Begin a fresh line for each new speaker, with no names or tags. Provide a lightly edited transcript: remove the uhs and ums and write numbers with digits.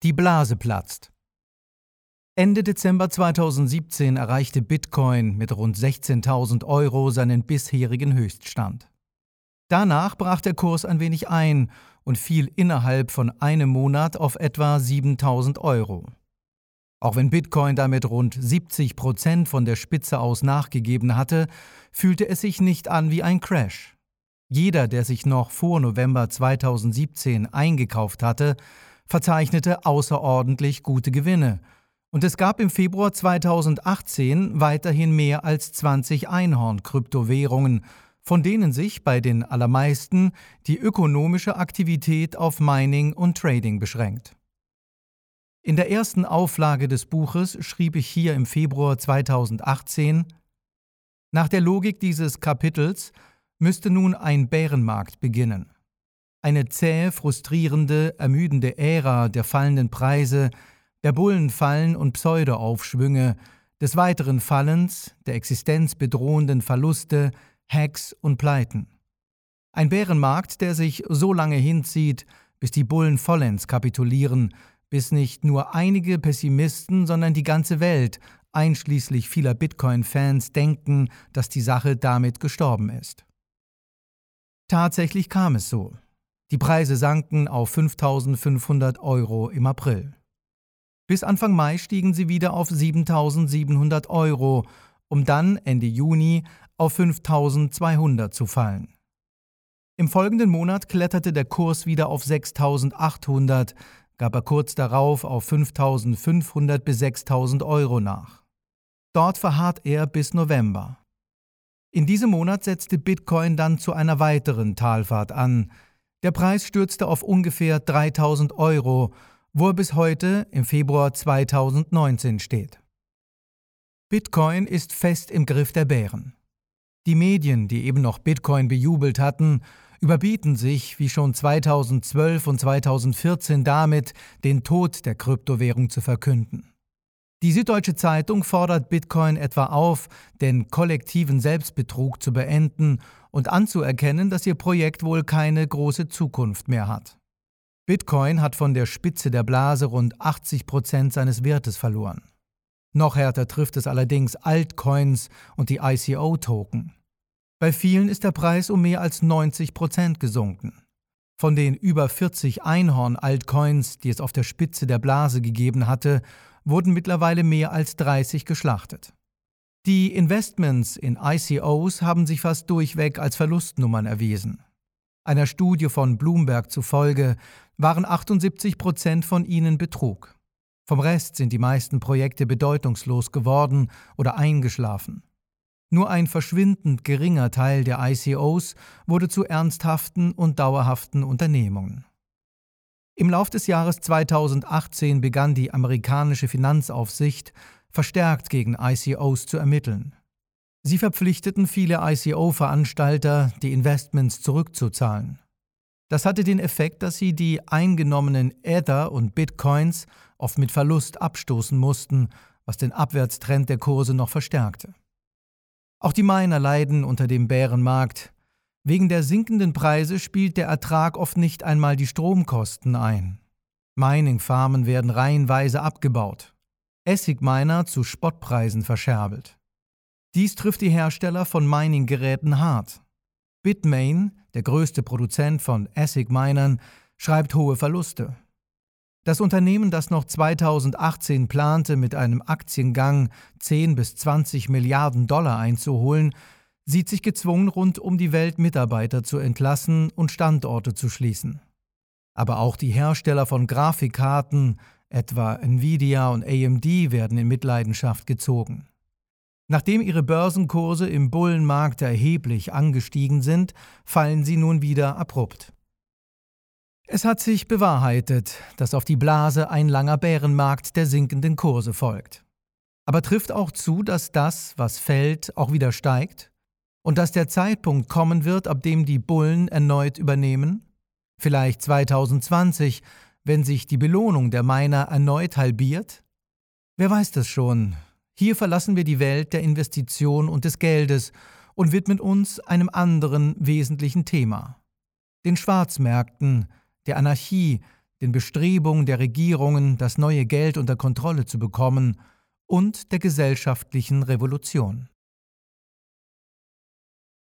Die Blase platzt. Ende Dezember 2017 erreichte Bitcoin mit rund 16.000 € seinen bisherigen Höchststand. Danach brach der Kurs ein wenig ein und fiel innerhalb von einem Monat auf etwa 7.000 €. Auch wenn Bitcoin damit rund 70% von der Spitze aus nachgegeben hatte, fühlte es sich nicht an wie ein Crash. Jeder, der sich noch vor November 2017 eingekauft hatte, verzeichnete außerordentlich gute Gewinne. Und es gab im Februar 2018 weiterhin mehr als 20 Einhorn-Kryptowährungen, von denen sich bei den allermeisten die ökonomische Aktivität auf Mining und Trading beschränkt. In der ersten Auflage des Buches schrieb ich hier im Februar 2018: Nach der Logik dieses Kapitels müsste nun ein Bärenmarkt beginnen. Eine zähe, frustrierende, ermüdende Ära der fallenden Preise, der Bullenfallen und Pseudo-Aufschwünge, des weiteren Fallens, der existenzbedrohenden Verluste, Hacks und Pleiten. Ein Bärenmarkt, der sich so lange hinzieht, bis die Bullen vollends kapitulieren, bis nicht nur einige Pessimisten, sondern die ganze Welt, einschließlich vieler Bitcoin-Fans, denken, dass die Sache damit gestorben ist. Tatsächlich kam es so. Die Preise sanken auf 5.500 € im April. Bis Anfang Mai stiegen sie wieder auf 7.700 €, um dann Ende Juni auf 5.200 zu fallen. Im folgenden Monat kletterte der Kurs wieder auf 6.800, gab er kurz darauf auf 5.500 bis 6.000 € nach. Dort verharrt er bis November. In diesem Monat setzte Bitcoin dann zu einer weiteren Talfahrt an. Der Preis stürzte auf ungefähr 3.000 €, wo er bis heute im Februar 2019 steht. Bitcoin ist fest im Griff der Bären. Die Medien, die eben noch Bitcoin bejubelt hatten, überbieten sich, wie schon 2012 und 2014 damit, den Tod der Kryptowährung zu verkünden. Die Süddeutsche Zeitung fordert Bitcoin etwa auf, den kollektiven Selbstbetrug zu beenden und anzuerkennen, dass ihr Projekt wohl keine große Zukunft mehr hat. Bitcoin hat von der Spitze der Blase rund 80% seines Wertes verloren. Noch härter trifft es allerdings Altcoins und die ICO-Token. Bei vielen ist der Preis um mehr als 90% gesunken. Von den über 40 Einhorn-Altcoins, die es auf der Spitze der Blase gegeben hatte, wurden mittlerweile mehr als 30 geschlachtet. Die Investments in ICOs haben sich fast durchweg als Verlustnummern erwiesen. Einer Studie von Bloomberg zufolge waren 78% von ihnen Betrug. Vom Rest sind die meisten Projekte bedeutungslos geworden oder eingeschlafen. Nur ein verschwindend geringer Teil der ICOs wurde zu ernsthaften und dauerhaften Unternehmungen. Im Lauf des Jahres 2018 begann die amerikanische Finanzaufsicht verstärkt gegen ICOs zu ermitteln. Sie verpflichteten viele ICO-Veranstalter, die Investments zurückzuzahlen. Das hatte den Effekt, dass sie die eingenommenen Ether und Bitcoins oft mit Verlust abstoßen mussten, was den Abwärtstrend der Kurse noch verstärkte. Auch die Miner leiden unter dem Bärenmarkt. Wegen der sinkenden Preise spielt der Ertrag oft nicht einmal die Stromkosten ein. Mining-Farmen werden reihenweise abgebaut. ASIC-Miner zu Spottpreisen verscherbelt. Dies trifft die Hersteller von Mining-Geräten hart. Bitmain, der größte Produzent von ASIC-Minern, schreibt hohe Verluste. Das Unternehmen, das noch 2018 plante, mit einem Aktiengang 10 bis 20 Milliarden $ einzuholen, sieht sich gezwungen, rund um die Welt Mitarbeiter zu entlassen und Standorte zu schließen. Aber auch die Hersteller von Grafikkarten, etwa Nvidia und AMD, werden in Mitleidenschaft gezogen. Nachdem ihre Börsenkurse im Bullenmarkt erheblich angestiegen sind, fallen sie nun wieder abrupt. Es hat sich bewahrheitet, dass auf die Blase ein langer Bärenmarkt der sinkenden Kurse folgt. Aber trifft auch zu, dass das, was fällt, auch wieder steigt? Und dass der Zeitpunkt kommen wird, ab dem die Bullen erneut übernehmen? Vielleicht 2020, wenn sich die Belohnung der Miner erneut halbiert? Wer weiß das schon? Hier verlassen wir die Welt der Investition und des Geldes und widmen uns einem anderen wesentlichen Thema: den Schwarzmärkten, der Anarchie, den Bestrebungen der Regierungen, das neue Geld unter Kontrolle zu bekommen, und der gesellschaftlichen Revolution.